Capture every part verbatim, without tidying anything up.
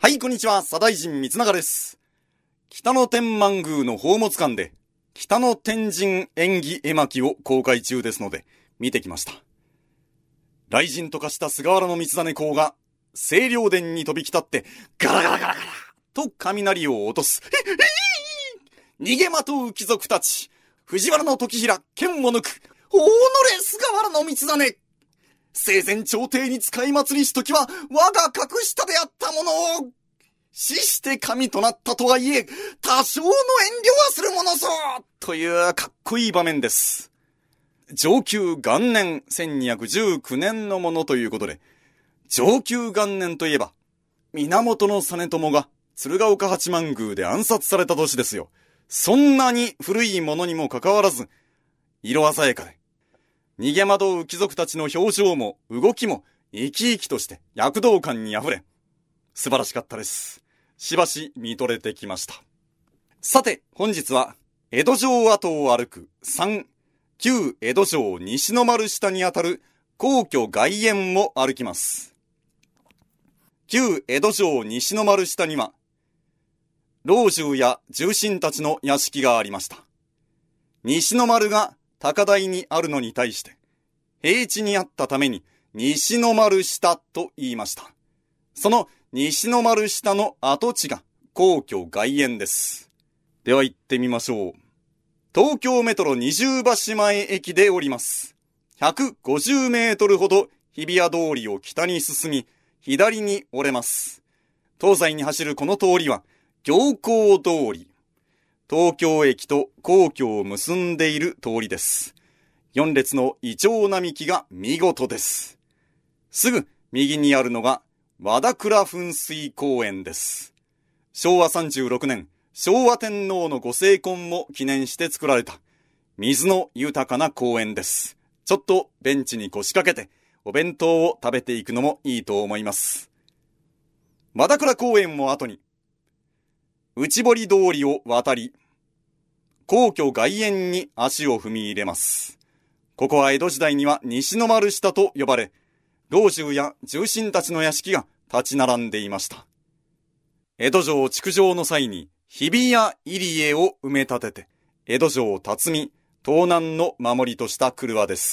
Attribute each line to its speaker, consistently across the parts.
Speaker 1: はい、こんにちは。左大臣光永です。北野天満宮の宝物館で、北野天神縁起絵巻を公開中ですので、見てきました。雷神と化した菅原道真公が、清涼殿に飛び来たって、ガラガラガラガラと雷を落とす。逃げまとう貴族たち。藤原の時平、剣を抜く。おのれ菅原道真。生前朝廷に使い祭りしときは、我が格下であったものを、死して神となったとはいえ、多少の遠慮はするものぞというかっこいい場面です。承久元年、せんにひゃくじゅうきゅうねんのものということで、承久元年といえば、源実朝が鶴岡八幡宮で暗殺された年ですよ。そんなに古いものにもかかわらず、色鮮やかで、逃げ惑う貴族たちの表情も動きも生き生きとして躍動感にあふれ、素晴らしかったです。しばし見とれてきました。さて、本日は江戸城跡を歩くさん、旧江戸城西の丸下にあたる皇居外苑を歩きます。旧江戸城西の丸下には、老中や重臣たちの屋敷がありました。西の丸が高台にあるのに対して、平地にあったために西の丸下と言いました。その西の丸下の跡地が皇居外苑です。では行ってみましょう。東京メトロ二重橋前駅で降ります。ひゃくごじゅうメートルほど日比谷通りを北に進み、左に折れます。東西に走るこの通りは行幸通り。東京駅と皇居を結んでいる通りです。四列のイチョウ並木が見事です。すぐ右にあるのが和田倉噴水公園です。しょうわさんじゅうろくねん、昭和天皇のご成婚も記念して作られた水の豊かな公園です。ちょっとベンチに腰掛けてお弁当を食べていくのもいいと思います。和田倉公園を後に内堀通りを渡り、皇居外苑に足を踏み入れます。ここは江戸時代には西の丸下と呼ばれ、老中や重臣たちの屋敷が立ち並んでいました。江戸城築城の際に日比谷入江を埋め立てて、江戸城辰巳、東南の守りとした廓です。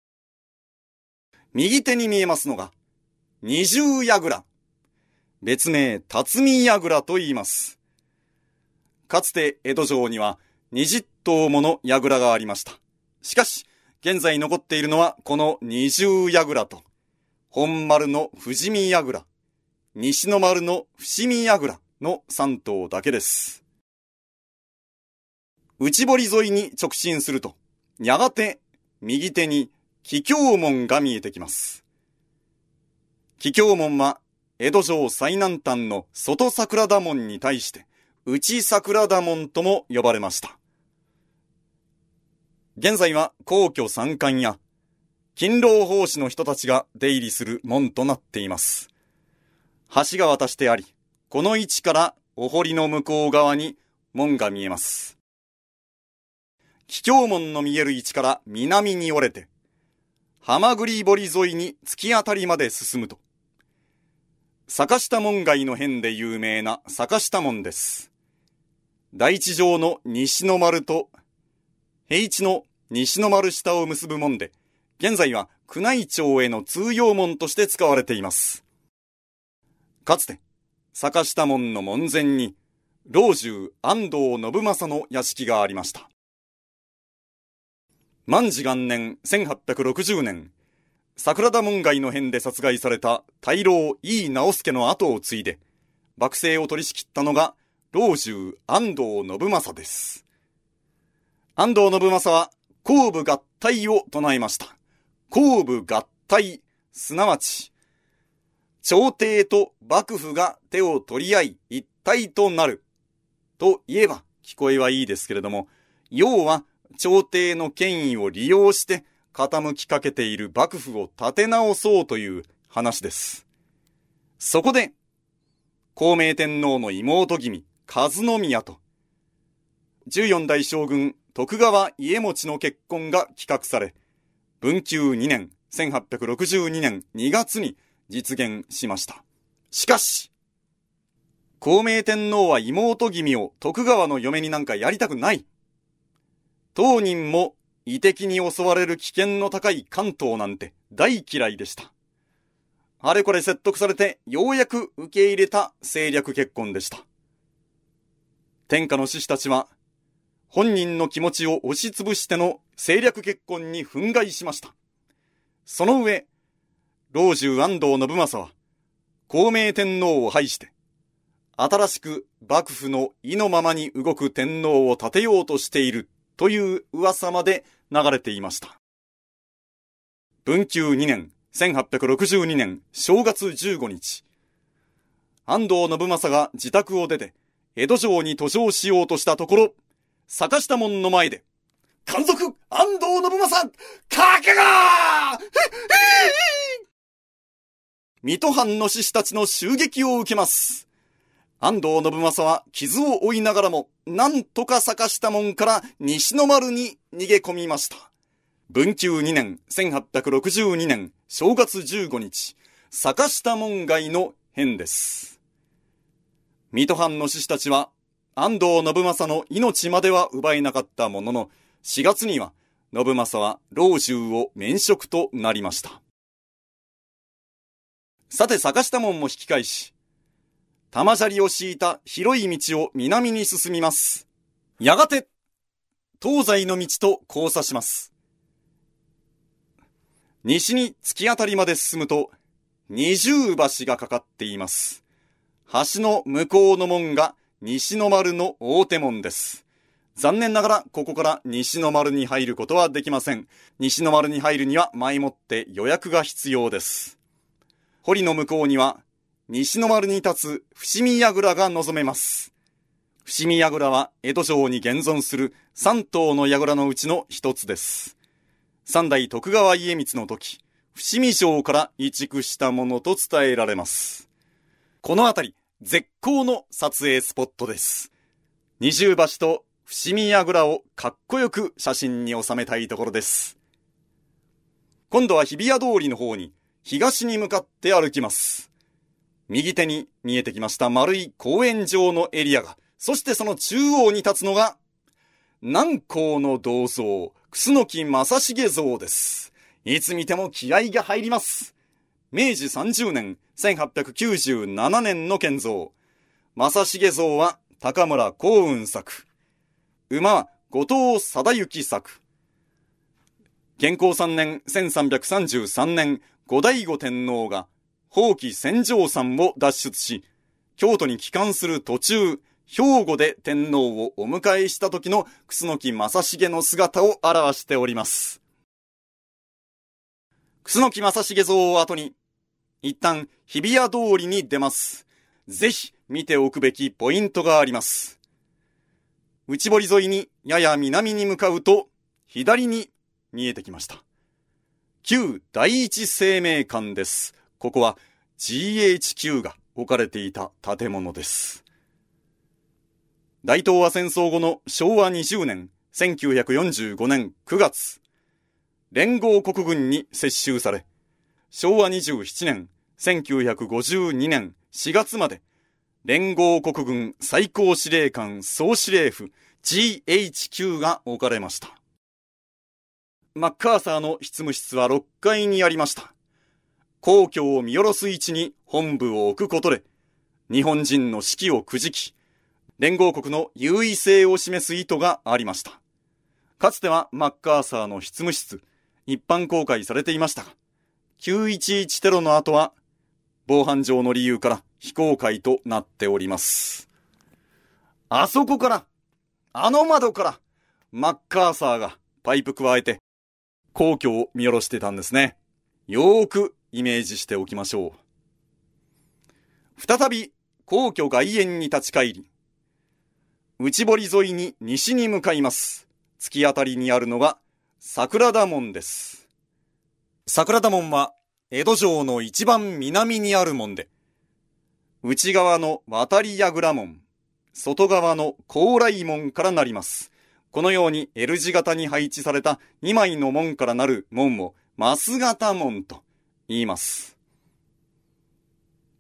Speaker 1: 右手に見えますのが二重櫓。別名辰巳櫓と言います。かつて江戸城にはにじゅっとうもの櫓がありました。しかし、現在残っているのはこの二重櫓と、本丸の富士見櫓、西の丸の伏見櫓のさんとうだけです。内堀沿いに直進すると、やがて右手に桔梗門が見えてきます。桔梗門は江戸城最南端の外桜田門に対して、内桜田門とも呼ばれました。現在は皇居三冠や勤労奉仕の人たちが出入りする門となっています。橋が渡してあり、この位置からお堀の向こう側に門が見えます。桔梗門の見える位置から南に折れて、浜栗堀沿いに突き当たりまで進むと、坂下門街の変で有名な坂下門です。第一条の西の丸と平地の西の丸下を結ぶ門で、現在は宮内庁への通用門として使われています。かつて坂下門の門前に老中安藤信正の屋敷がありました。万治元年せんはっぴゃくろくじゅうねん、桜田門外の変で殺害された大老井伊直弼の後を継いで幕政を取り仕切ったのが老中安藤信正です。安藤信正は公武合体を唱えました。公武合体、すなわち朝廷と幕府が手を取り合い一体となると言えば聞こえはいいですけれども、要は朝廷の権威を利用して傾きかけている幕府を立て直そうという話です。そこで孝明天皇の妹君和宮とじゅうよんだい将軍徳川家茂の結婚が企画され、文久にねんせんはっぴゃくろくじゅうにねんにがつに実現しました。しかし孝明天皇は妹君を徳川の嫁になんかやりたくない。当人も異敵に襲われる危険の高い関東なんて大嫌いでした。あれこれ説得されてようやく受け入れた政略結婚でした。天下の志士たちは本人の気持ちを押しつぶしての政略結婚に憤慨しました。その上、老中安藤信正は孝明天皇を廃して新しく幕府の意のままに動く天皇を立てようとしているという噂まで流れていました。文久にねん、せんはっぴゃくろくじゅうにねん正月じゅうごにち、安藤信正が自宅を出て江戸城に登城しようとしたところ、坂下門の前で、奸賊安藤信正、かけがー水戸藩の志士たちの襲撃を受けます。安藤信正は傷を負いながらも、なんとか坂下門から西の丸に逃げ込みました。文久にねん、せんはっぴゃくろくじゅうにねん正月じゅうごにち、坂下門外の変です。水戸藩の志士たちは、安藤信正の命までは奪えなかったものの、しがつには信正は老中を免職となりました。さて坂下門も引き返し、玉砂利を敷いた広い道を南に進みます。やがて、東西の道と交差します。西に突き当たりまで進むと、二重橋がかかっています。橋の向こうの門が西の丸の大手門です。残念ながらここから西の丸に入ることはできません。西の丸に入るには前もって予約が必要です。堀の向こうには西の丸に立つ伏見櫓が望めます。伏見櫓は江戸城に現存する三棟の櫓のうちの一つです。三代徳川家光の時、伏見城から移築したものと伝えられます。この辺り、絶好の撮影スポットです。二重橋と伏見櫓をかっこよく写真に収めたいところです。今度は日比谷通りの方に東に向かって歩きます。右手に見えてきました丸い公園状のエリアが、そしてその中央に立つのが南光の銅像、楠木正成像です。いつ見ても気合が入ります。めいじさんじゅうねん、せんはっぴゃくきゅうじゅうななねんの建造。正成像は高村光雲作。馬は後藤貞行作。建康さんねん、せんさんびゃくさんじゅうさんねん、後醍醐天皇が宝亀千丈山を脱出し、京都に帰還する途中、兵庫で天皇をお迎えした時の楠木正成の姿を表しております。楠木正成像を後に、一旦日比谷通りに出ます。ぜひ見ておくべきポイントがあります。内堀沿いにやや南に向かうと、左に見えてきました。旧第一生命館です。ここは ジーエイチキュー が置かれていた建物です。大東亜戦争後のしょうわにじゅうねん、せんきゅうひゃくよんじゅうごねんくがつ、連合国軍に接収され、しょうわにじゅうななねん、せんきゅうひゃくごじゅうにねんしがつまで、連合国軍最高司令官総司令府 ジーエイチキュー が置かれました。マッカーサーの執務室はろっかいにありました。皇居を見下ろす位置に本部を置くことで、日本人の士気をくじき、連合国の優位性を示す意図がありました。かつてはマッカーサーの執務室、一般公開されていましたが、きゅういちいちテロの後は、防犯上の理由から非公開となっております。あそこから、あの窓から、マッカーサーがパイプ加えて、皇居を見下ろしてたんですね。よーくイメージしておきましょう。再び皇居外苑に立ち返り、内堀沿いに西に向かいます。突き当たりにあるのが桜田門です。桜田門は江戸城の一番南にある門で、内側の渡櫓門、外側の高麗門からなります。このように L 字型に配置されたにまいの門からなる門を枡形門と言います。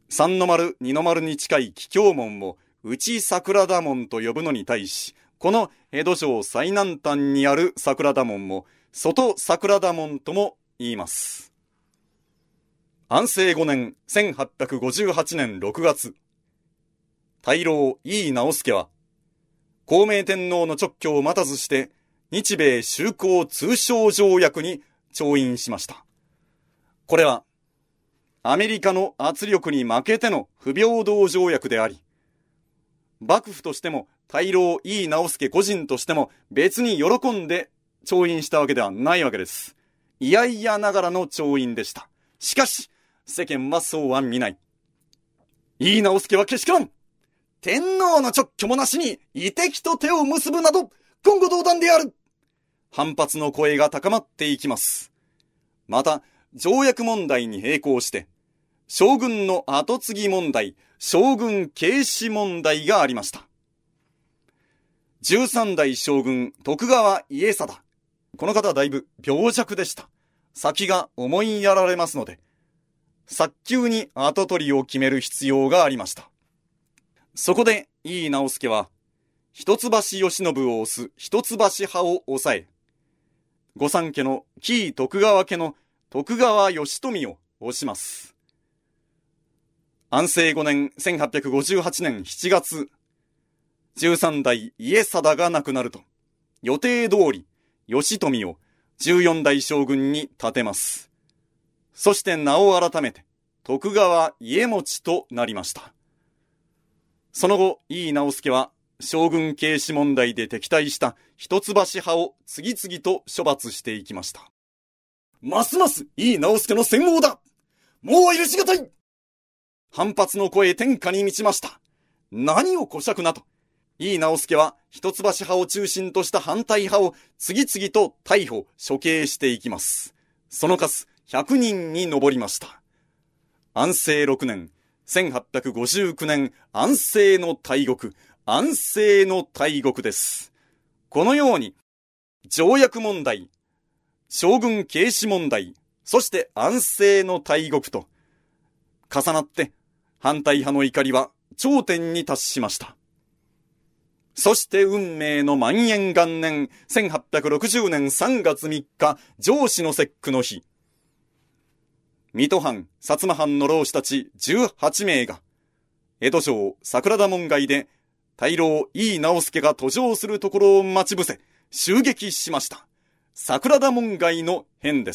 Speaker 1: 三の丸、二の丸に近い桔梗門を内桜田門と呼ぶのに対し、この江戸城最南端にある桜田門も外桜田門とも言います。安政ごねんせんはっぴゃくごじゅうはちねんろくがつ、大老井伊直弼は孝明天皇の勅許を待たずして日米修好通商条約に調印しました。これはアメリカの圧力に負けての不平等条約であり、幕府としても大老井伊直弼個人としても別に喜んで調印したわけではないわけです。いやいやながらの調印でした。しかし世間はそうは見ない。井伊直弼はけしからん。天皇の勅許もなしに異敵と手を結ぶなど言語道断である。反発の声が高まっていきます。また条約問題に並行して将軍の後継ぎ問題、将軍軽視問題がありました。十三代将軍徳川家定、この方はだいぶ病弱でした。先が思いやられますので早急に跡取りを決める必要がありました。そこで井伊直弼は一橋慶喜を推す一橋派を抑え、御三家の紀伊徳川家の徳川義富を推します。安政ごねんせんはっぴゃくごじゅうはちねんしちがつ、十三代家定が亡くなると、予定通り義富を十四代将軍に立てます。そして名を改めて徳川家茂となりました。その後井伊直弼は将軍軽視問題で敵対した一橋派を次々と処罰していきました。ますます井伊直弼の戦王だ。もう許しがたい。反発の声天下に満ちました。何をこしゃくなと、井伊直弼は一橋派を中心とした反対派を次々と逮捕処刑していきます。その数ひゃくにんに上りました。安政ろくねんせんはっぴゃくごじゅうきゅうねん、安政の大獄、安政の大獄です。このように条約問題、将軍軽視問題、そして安政の大獄と重なって反対派の怒りは頂点に達しました。そして運命の万延元年せんはっぴゃくろくじゅうねんさんがつみっか、上巳の節句の日、水戸藩、薩摩藩の浪士たちじゅうはちめいが江戸城桜田門外で大老井伊直弼が登場するところを待ち伏せ襲撃しました。桜田門外の変です。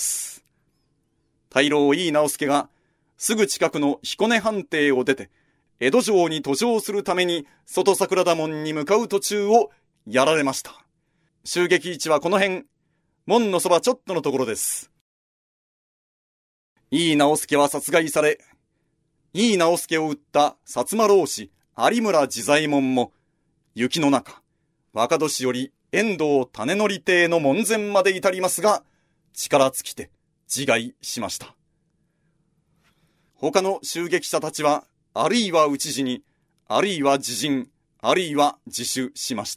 Speaker 1: 大老井伊直弼がすぐ近くの彦根藩邸を出て江戸城に登場するために外桜田門に向かう途中をやられました。襲撃位置はこの辺、門のそばちょっとのところです。井伊直弼は殺害され、井伊直弼を撃った薩摩浪士有村自在門も雪の中、若年より遠藤種則邸の門前まで至りますが、力尽きて自害しました。他の襲撃者たちはあるいは討ち死に、あるいは自尽、あるいは自首しました。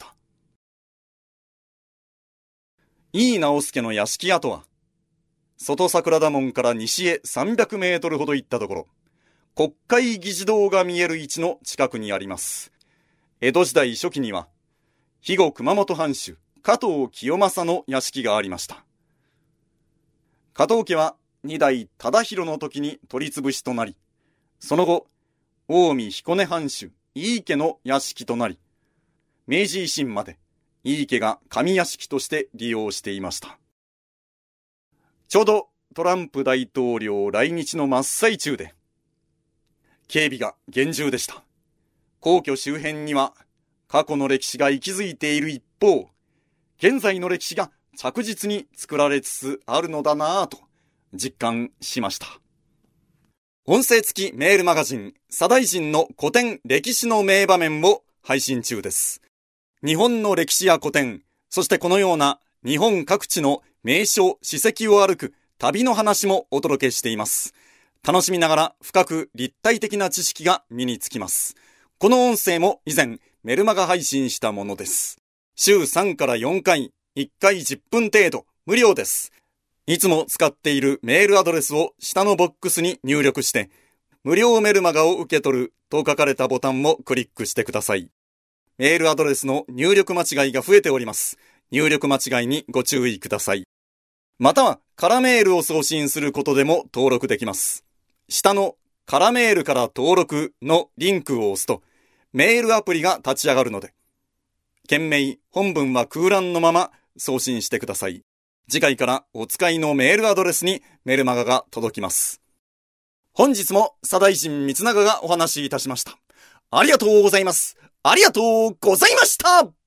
Speaker 1: 井伊直弼の屋敷跡は外桜田門から西へさんびゃくメートルほど行ったところ、国会議事堂が見える位置の近くにあります。江戸時代初期には肥後熊本藩主加藤清正の屋敷がありました。加藤家は二代忠広の時に取り潰しとなり、その後近江彦根藩主井伊家の屋敷となり、明治維新まで井伊家が上屋敷として利用していました。ちょうどトランプ大統領来日の真っ最中で、警備が厳重でした。皇居周辺には過去の歴史が息づいている一方、現在の歴史が着実に作られつつあるのだなぁと実感しました。音声付きメールマガジン左大臣の古典歴史の名場面を配信中です。日本の歴史や古典、そしてこのような日本各地の名所、史跡を歩く旅の話もお届けしています。楽しみながら深く立体的な知識が身につきます。この音声も以前メルマガ配信したものです。週さんからよんかい、いっかいじゅっぷん程度、無料です。いつも使っているメールアドレスを下のボックスに入力して、 無料メルマガを受け取ると書かれたボタンをクリックしてください。メールアドレスの入力間違いが増えております。入力間違いにご注意ください。または、空メールを送信することでも登録できます。下の空メールから登録のリンクを押すと、メールアプリが立ち上がるので、件名、本文は空欄のまま送信してください。次回からお使いのメールアドレスにメルマガが届きます。本日も左大臣光長がお話しいたしました。ありがとうございます。ありがとうございました。